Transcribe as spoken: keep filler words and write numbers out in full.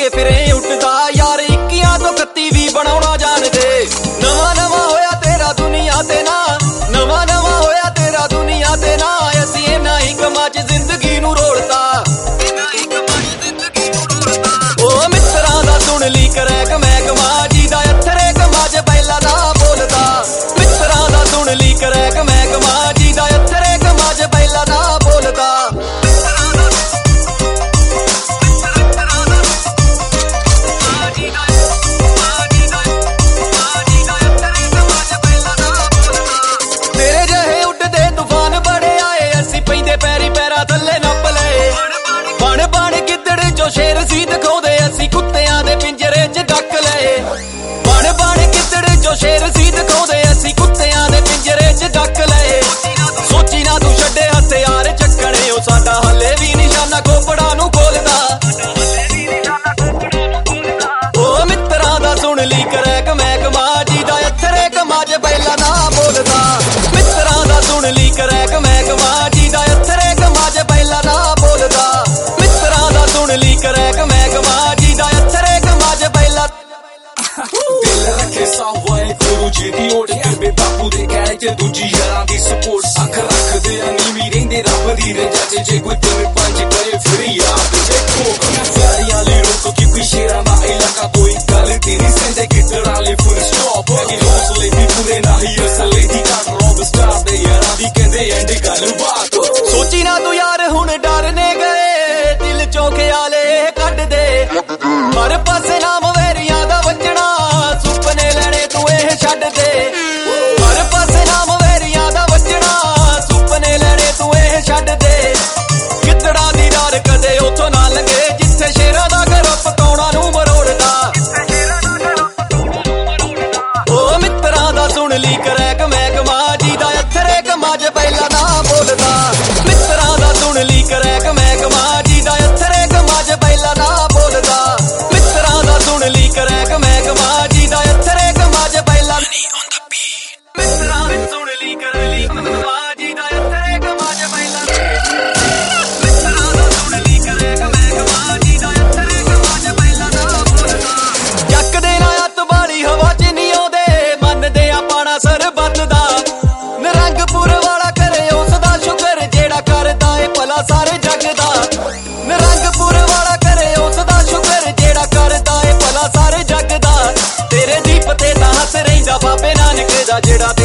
के फिरे उठदा यार इक्कियां तो कत्ती भी बनाउणा जाणदे। नवां नवां होया तेरा दुनिया ते ना, नवां नवां होया तेरा दुनिया ते ना, असीं इन्हां ही कमां च जिंदगी नूं रोड़ता। ओ मित्तरां दा सुण ली करैक महकमा जीदा अथरे कमां च पहला ना बोलदा। मित्तरां दा सुण ली करैक महकमा जीदा अथरे कमां च पहला ना बोलदा। तेरे जहे उड्डदे तूफान बड़े आए, असीं पैंदे पैरी पैरा थल्ले नप लए। बण बण गिद्दड़ जो शेर सी दिखाउंदे, असीं कुत्तियां दे पिंजरे च डक लए। बण बण गिद्दड़ जो शेर सी दिखाउंदे, असीं कुत्तियां दे पिंजरे च डक लए। सोची ना तू छड्डे हथियार चक्कणे, ओ साडा हले भी निशाना खोपड़ा नूं खोलदा। ओ मित्तरां दा सुण ली करैक महकमा जीदा अथरे कमां च पहला ना बोलदा। मित्तरां दा सुण ली करैक महकमा जीदा अथरे कमां च पहला ना बोलदा। मित्तरां दा सुण ली करैक महकमा जीदा अथरे कमां च पहला। दिल रखे सावा गुरु जी दी ओट करबे बापू दे कहणे च दूजी यारां दी सपोर्ट। अख रखदे नीवी रहिंदे रब दी रजा च, जे कोई तिन पंज करे फिर याद देखो। प्यारियां ली रोक क्योंकि शेरां दा इलाका, कोई गल तेरी सेंदे गिद्दड़ां ली फुल स्टॉप। हैगी हौसले दी पूरे नाही असले दी घट, रॉब स्टार दे यारां दी कहंदे एंड गल बात। सोची ना तू यार हुण डरने गए, दिल चों ख्याले कढ दे। हर पासे नाम वैरियां दा वजना, सुपने लैणे तू एह छड्ड दे। हर पासे नाम वैरियां दा वजना, सुपने लैणे तू एह छड्ड दे। गिद्दड़ां दी डार कदे उथों ना लंघे, जिथे शेरां दा घर पकाउणा नूं मरोड़दा। ओ मित्तरां दा सुण ली करैक महकमा जीदा अथरे कमां च पहला ना बोलदा। मित्तरां दा सुण ली करैक महकमा जीदा अथरे कमां च पहला ना बोलदा। मित्तरां दा सुण ली करैक महकमा जीदा अथरे कमां च पहला। मित्तरां दा सुण ली कर ली महकमा जीदा अथरे कमां च पहला। मित्तरां दा सुण ली करैक महकमा जीदा अथरे कमां च पहला ना बोलदा। जक दे ना अत वाली हवा च नहीं आउंदे, मनदे आ पाना सरबत दा। निरंगपुर वाला करे उस दा शुकर, जेड़ा करदा ए भला सारे जग दा। निरंगपुर वाला करे उस दा शुकर, जेड़ा करदा ए भला सारे जग दा। तेरे दीप ते तां हस रहिंदा बाबे नानक दा, जेड़ा